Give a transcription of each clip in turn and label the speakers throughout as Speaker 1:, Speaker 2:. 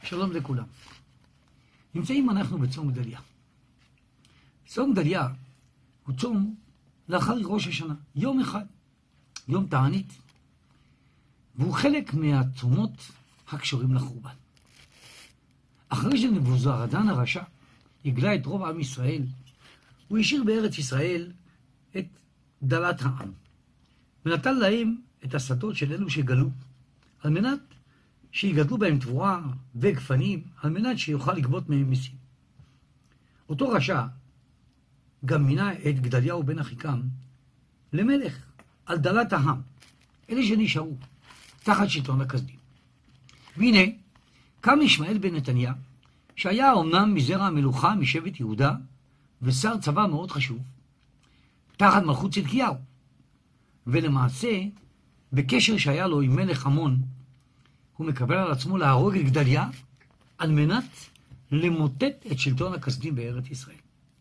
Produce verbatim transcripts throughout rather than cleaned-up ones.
Speaker 1: שלום לכולם. נמצאים אנחנו בצום גדליה. צום גדליה הוא צום לאחר ראש השנה, יום אחד, יום תענית, והוא חלק מהצומות הקשורים לחורבן. אחרי שנבוזראדן הרשע הגלה את רוב עם ישראל, הוא השאיר בארץ ישראל את דלת העם, ונתן להם את השדות של אלו שגלו, על מנת שיגדלו בהם תבואה וגפנים, על מנת שיוכל לגבות מהם מיסים. אותו רשע גם מינה את גדליהו בן אחיקם למלך על דלת העם, אלה שנשארו תחת שלטון הכסדים. והנה, קם ישמעאל בן נתניה, שהיה אומנם מזרע המלוכה משבט יהודה, ושר צבא מאוד חשוב, תחת מלכות צדקיהו. ולמעשה, בקשר שהיה לו עם מלך עמון, הוא מקבל על עצמו להרוג את גדליה, על מנת למוטט את שלטון הכסדים בארץ ישראל.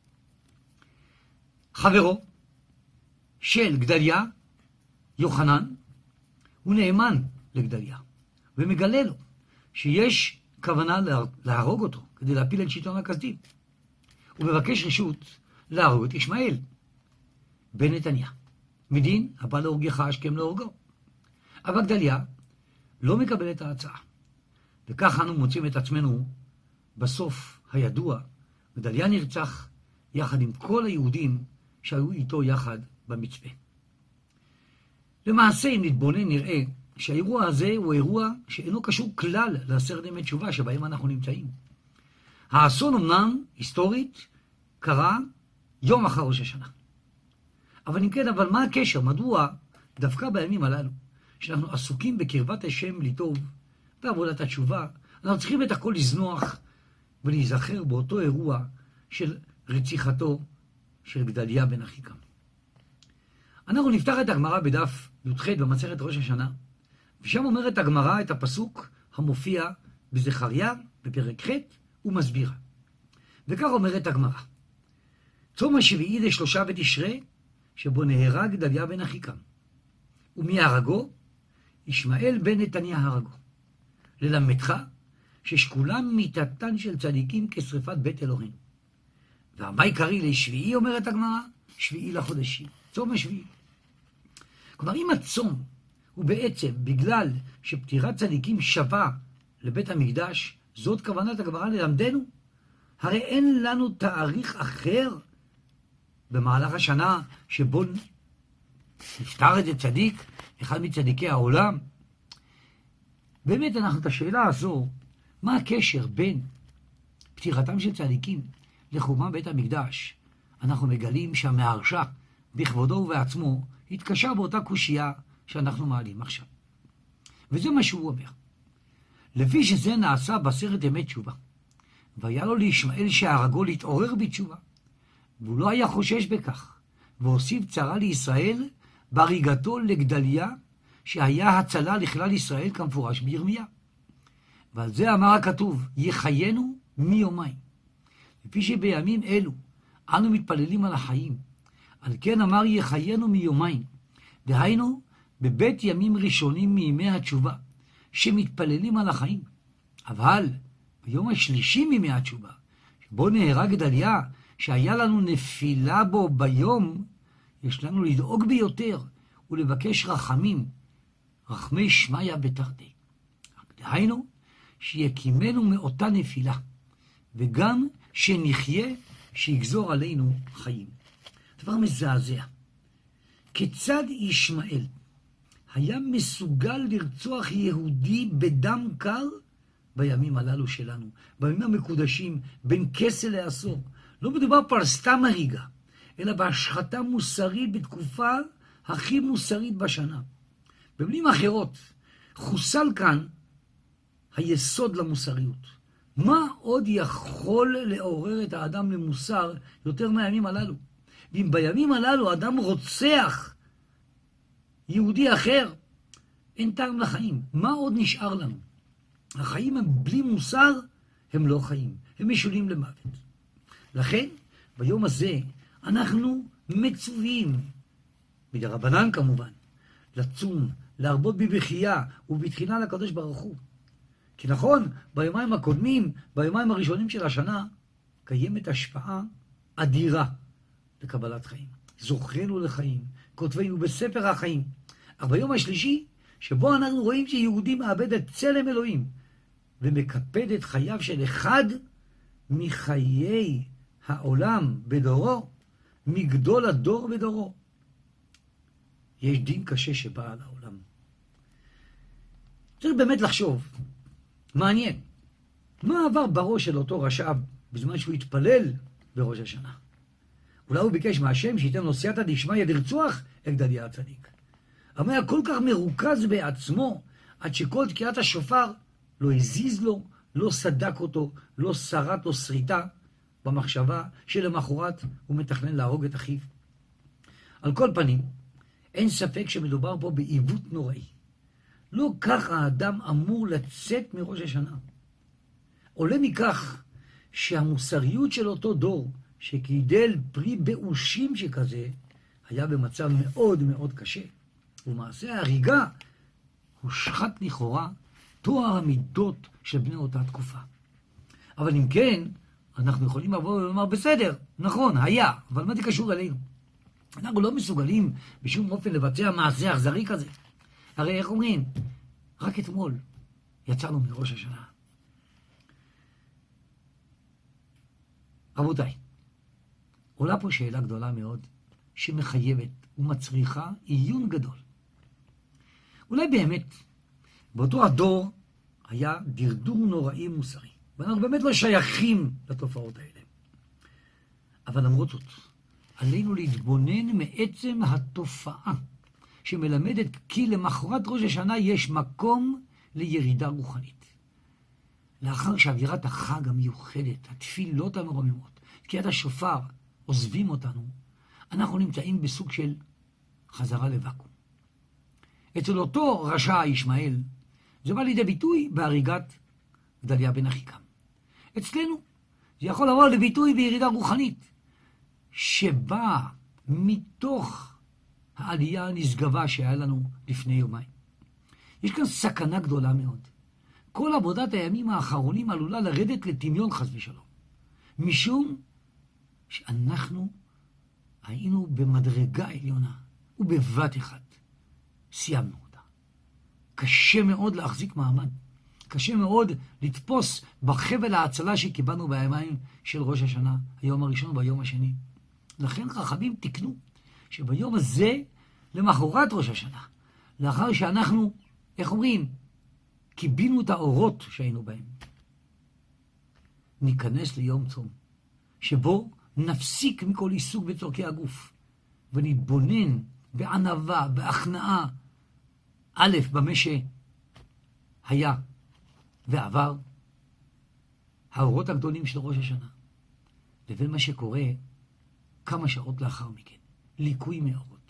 Speaker 1: חברו של גדליה, יוחנן, הוא נאמן לגדליה, ומגלה לו שיש כוונה להרוג אותו, כדי להפיל את שלטון הכסדים. הוא מבקש רשות להרוג את ישמעאל בן נתניה, מדין הבא להורגך השכם להורגו. אבל גדליה לא מקבל את ההצעה, וכך אנו מוצאים את עצמנו בסוף הידוע, גדליה נרצח יחד עם כל היהודים שהיו איתו יחד במצפה. למעשה, אם נתבונן, נראה שהאירוע הזה הוא אירוע שאינו קשור כלל לעשרת ימי תשובה שבהם אנחנו נמצאים. האסון אמנם היסטורית קרה יום אחר ראש השנה. אבל אם כן, אבל מה הקשר? מדוע דווקא בימים הללו, שאנחנו עסוקים בקרבת השם לטוב בעבודת התשובה, אנחנו צריכים את הכל לזנוח ולהיזכר באותו אירוע של רציחתו של גדליה בן אחיקם. אנחנו נפתח את הגמרא בדף י"ח במסכת ראש השנה, ושם אומרת הגמרא את הפסוק המופיע בזכריה בפרק ח' ומסבירה. וכך אומרת הגמרא: צום השביעי לשלושה בתשרי, שבו נהרג גדליה בן אחיקם, ומי הרגו? ישמעאל בן נתניה הרגו. ללמדך ששכולם מיתתן של צדיקים כשריפת בית אלוהים. והמה עיקרי לשביעי, אומרת הגמרא? שביעי לחודשים, צום השביעי. כלומר, אם הצום הוא בעצם בגלל שפטירת צדיקים שווה לבית המקדש, זאת כוונת הגמרא ללמדנו, הרי אין לנו תאריך אחר במהלך השנה שבו נפטר את צדיק, אחד מצדיקי העולם. באמת אנחנו את השאלה הזו, מה הקשר בין פטירתם של צדיקים לחורבן בית המקדש, אנחנו מגלים שהמהרשע בכבודו ובעצמו התקשה באותה קושייה שאנחנו מעלים עכשיו. וזה מה שהוא אומר. לפי שזה נעשה בעשרת ימי תשובה, והיה לו לישמעאל שהרגו להתעורר בתשובה, והוא לא היה חושש בכך, והוסיף צרה לישראל בהריגתו לגדליה, שהיה הצלה לכלל ישראל כמפורש בירמיה. ועל זה אמר הכתוב, יחיינו מיומיים. לפי שבימים אלו אנו מתפללים על החיים, על כן אמר יחיינו מיומיים, דהיינו בבית ימים ראשונים מימי התשובה, שמתפללים על החיים. אבל ביום השלישי מימי התשובה, שבו נהרג גדליה, שהיה לנו נפילה בו ביום, יש לנו לדאוג ביותר ולבקש רחמים, רחמי שמיה בתרתי. דהיינו, שיקימנו מאותה נפילה, וגם שנחיה, שיגזור עלינו חיים. דבר מזעזע. כיצד ישמעאל היה מסוגל לרצוח יהודי בדם קר בימים הללו שלנו, בימים המקודשים, בין כסה לעשור? לא מדובר פה על סתם הריגה, אלא בהשחתה מוסרית בתקופה הכי מוסרית בשנה. במילים אחרות, חוסל כאן היסוד למוסריות. מה עוד יכול לעורר את האדם למוסר יותר מהימים הללו? ואם בימים הללו האדם רוצח יהודי אחר, אין טעם לחיים. מה עוד נשאר לנו? החיים הם בלי מוסר, הם לא חיים. הם משולים למוות. לכן, ביום הזה אנחנו מצווים, מדרבנן כמובן, לצום, להרבות בבכייה ובתחינה לקדוש ברוך הוא, כי נכון, ביומיים הקודמים, ביומיים הראשונים של השנה, קיימת השפעה אדירה לקבלת חיים. זוכרנו לחיים, כותבנו בספר החיים. אך ביום השלישי, שבו אנחנו רואים שיהודי מאבד את צלם אלוהים, ומקפד את חייו של אחד מחיי העולם בדורו, מגדול הדור בדורו. יש דין קשה שבא על העולם. צריך באמת לחשוב, מעניין, מה עבר בראש של אותו רשע בזמן שהוא התפלל בראש השנה? אולי הוא ביקש מהשם שייתן לו סייעתא דשמיא לרצוח את גדליה הצדיק. אבל היה כל כך מרוכז בעצמו, עד שכל תקיעת השופר לא הזיז לו, לא סדק אותו, לא שרט לו שריטה, במחשבה שלמחרת הוא מתכנן להרוג את אחיו. על כל פנים, אין ספק שמדובר פה בעיוות נוראי. לא כך האדם אמור לצאת מראש השנה. עולה מכך שהמוסריות של אותו דור, שגידל פרי באושים שכזה, היה במצב מאוד מאוד קשה. ומעשה ההריגה הושחת לכאורה תואר המידות של בני אותה תקופה. אבל אם כן, אנחנו יכולים לבוא ולומר, בסדר, נכון, היה, אבל מה זה קשור אלינו? אנחנו לא מסוגלים בשום אופן לבצע מעשה אכזרי כזה. הרי איך אומרים? רק אתמול יצאנו מראש השנה. רבותיי, עולה פה שאלה גדולה מאוד, שמחייבת ומצריכה עיון גדול. אולי באמת, באותו הדור היה דרדור נוראי מוסרי, ואנחנו באמת לא שייכים לתופעות האלה. אבל למרות זאת, עלינו להתבונן מעצם התופעה, שמלמדת כי למחרת ראש השנה יש מקום לירידה רוחנית. לאחר שאווירת החג המיוחדת, התפילות המרוממות, תקיעת השופר, עוזבים אותנו, אנחנו נמצאים בסוג של חזרה לוואקום. אצל אותו רשע ישמעאל, זה בא לידי ביטוי בהריגת גדליה בן אחיקם. אצלנו זה יכול לבוא לביטוי בירידה רוחנית, שבאה מתוך העלייה הנשגבה שהיה לנו לפני יומיים. יש כאן סכנה גדולה מאוד. כל עבודת הימים האחרונים עלולה לרדת לטמיון חס ושלום. משום שאנחנו היינו במדרגה עליונה, ובבת אחת סיימנו אותה. קשה מאוד להחזיק מעמד. קשה מאוד לתפוס בחבל ההצלה שקיבלנו ביומיים של ראש השנה, היום הראשון והיום השני. לכן חכמים תקנו שביום הזה, למחרת ראש השנה, לאחר שאנחנו, איך אומרים, קיבינו את האורות שהיינו בהם, ניכנס ליום צום, שבו נפסיק מכל עיסוק בצורכי הגוף, ונתבונן בענווה, בהכנעה, א', במה שהיה ועבר, האורות הגדולים של ראש השנה, לבין מה שקורה כמה שעות לאחר מכן, ליקוי מאורות.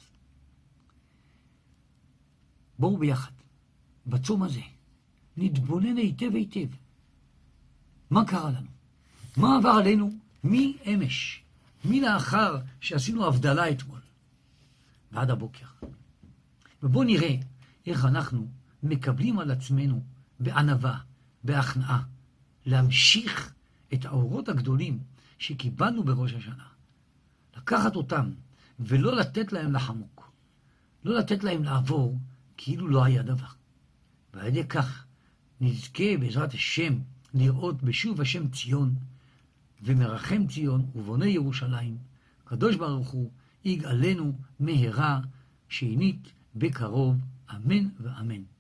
Speaker 1: בואו ביחד, בצום הזה, נתבונן היטב היטב. מה קרה לנו? מה עבר עלינו מאמש, מלאחר שעשינו הבדלה אתמול, ועד הבוקר. ובואו נראה איך אנחנו מקבלים על עצמנו בענווה, בהכנעה, להמשיך את האורות הגדולים שקיבלנו בראש השנה. לקחת אותם ולא לתת להם לחמוק. לא לתת להם לעבור כאילו לא היה דבר. ועל ידי כך נזכה בעזרת השם לראות בשוב השם ציון, ומרחם ציון ובונה ירושלים, קדוש ברוך הוא יגאלנו מהרה, שנית בקרוב, אמן ואמן.